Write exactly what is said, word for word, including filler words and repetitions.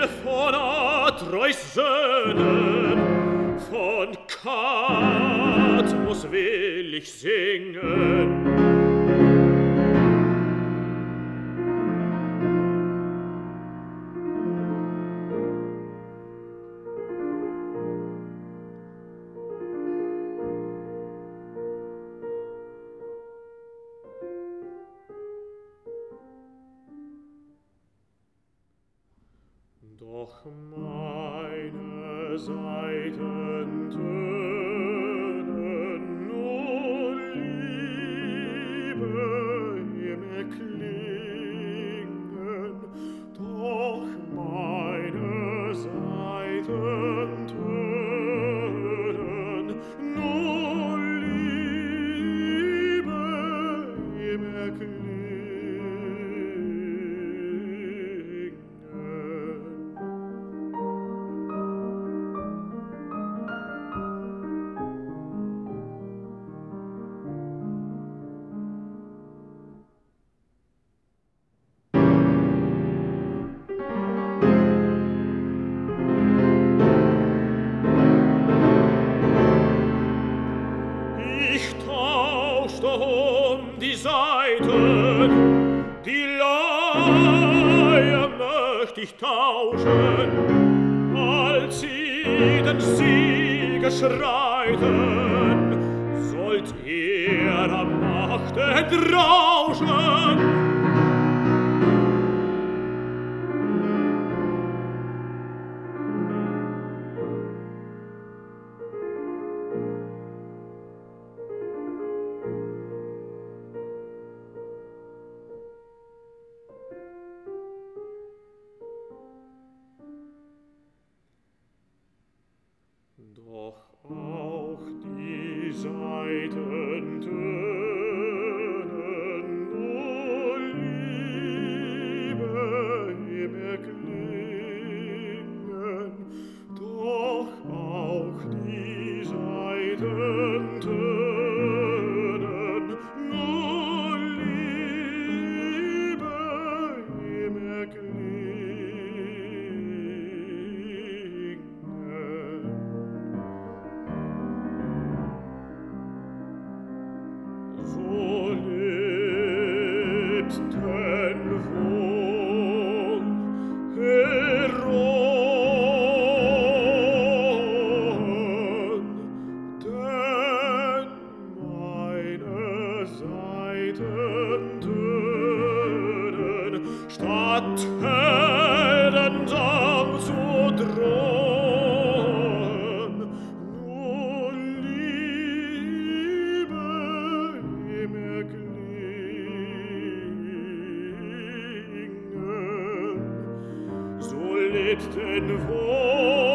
will von Atreus Söhnen, von Kadmus will ich singen. Doch meine Saiten tönen nur Liebe im Erklingen. Doch meine Saiten tönen nur Liebe im Erklingen. Um die Saiten, die Leier möcht ich tauschen, als sie den Sieger schreiten, sollt ihrer Macht entrauschen. Doch auch die Saiten tönen nur Liebe im Erklingen. Doch auch die Saiten tönen nur Liebe im Erklingen. So lebt denn wohl Heron, denn meine Saiten tönen, statt Heldensang zu drohen, nur Liebe im Erklingen. So lebt denn wohl